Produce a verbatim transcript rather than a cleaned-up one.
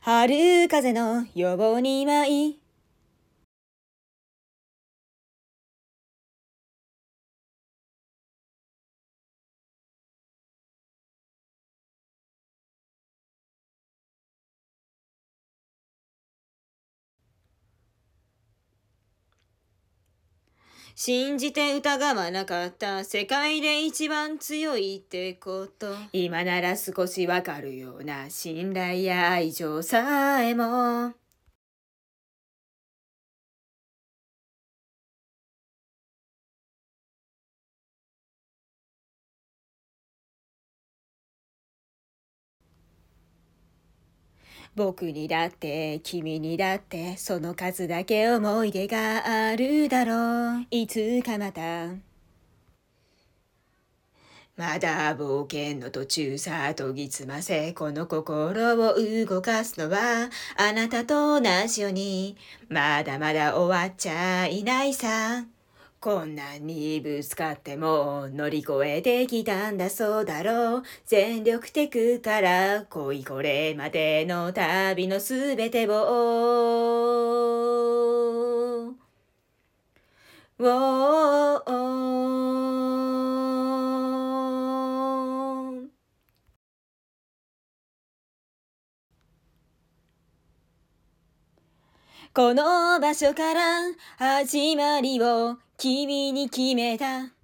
春風のように舞い信じて疑わなかった世界で一番強いってこと今なら少しわかるような信頼や愛情さえも僕にだって君にだってその数だけ思い出があるだろういつかまたまだ冒険の途中さ研ぎ澄ませこの心を動かすのはあなたと同じようにまだまだ終わっちゃいないさ困難にぶつかっても乗り越えてきたんだそうだろう全力でくから恋これまでの旅のすべてをウォーこの場所から始まりを君に決めた